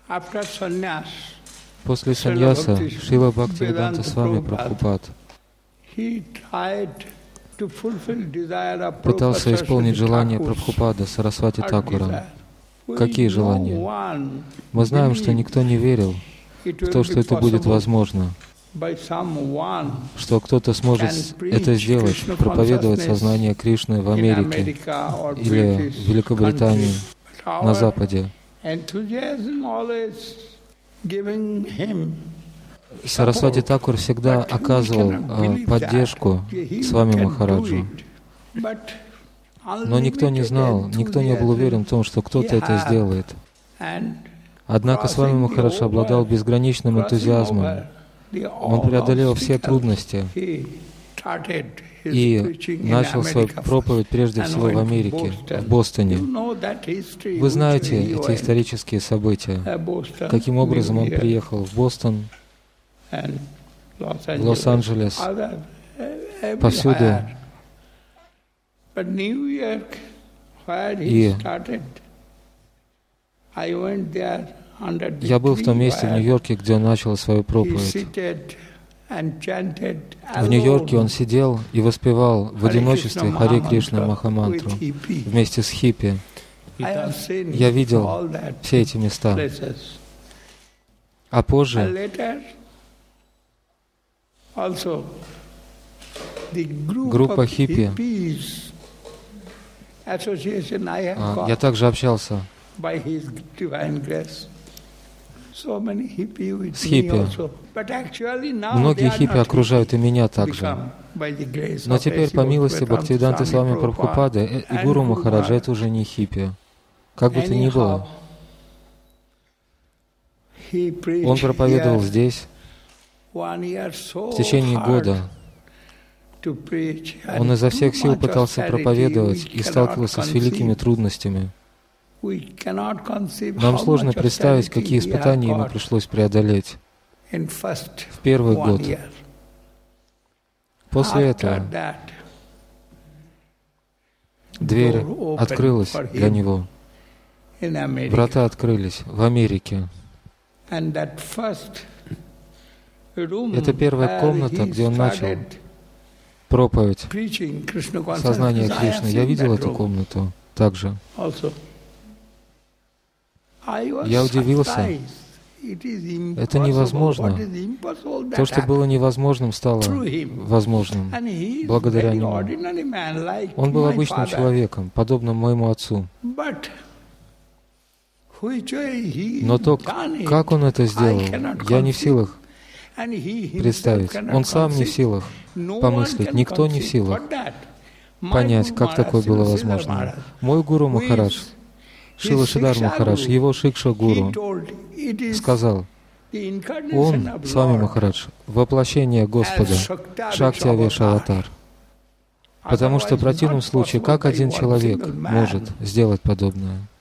После саньяса Шрила Бхактивиданта Свами Прабхупад пытался исполнить желания Прабхупада Сарасвати Такура. Какие желания? Мы знаем, что никто не верил в то, что это будет возможно, что кто-то сможет это сделать, проповедовать сознание Кришны в Америке или в Великобритании, на Западе. Сарасвати Такур всегда оказывал поддержку Свами Махараджу. Но никто не знал, никто не был уверен в том, что кто-то это сделает. Однако Свами Махарадж обладал безграничным энтузиазмом. Он преодолел все трудности и начал свою проповедь прежде всего в Америке, в Бостоне. Вы знаете эти исторические события, каким образом он приехал в Бостон, в Лос-Анджелес, повсюду. И я был в том месте в Нью-Йорке, где он начал свою проповедь. В Нью-Йорке он сидел и воспевал в одиночестве Харе Кришна Махамантру вместе с хиппи. Я видел все эти места. А позже группа хиппи, я также общался с хиппи. Многие хиппи окружают и меня также. Но теперь, по милости Бхактивиданты Свами Прабхупады и Гуру Махараджа, это уже не хиппи. Как бы то ни было, он проповедовал здесь в течение года. Он изо всех сил пытался проповедовать и сталкивался с великими трудностями. Нам сложно представить, какие испытания ему пришлось преодолеть в первый год. После этого дверь открылась для него. Врата открылись в Америке. Это первая комната, где он начал проповедь сознания Кришны. Я видел эту комнату также. Я удивился. Это невозможно. То, что было невозможным, стало возможным благодаря нему. Он был обычным человеком, подобным моему отцу. Но то, как он это сделал, я не в силах представить. Он сам не в силах помыслить. Никто не в силах понять, как такое было возможно. Мой гуру Махарадж, Шрила Шридар Махарадж, его Шикша Гуру, сказал, он, Свами Махарадж, воплощение Господа, Шакти Авеша Аватар. Потому что в противном случае, как один человек может сделать подобное?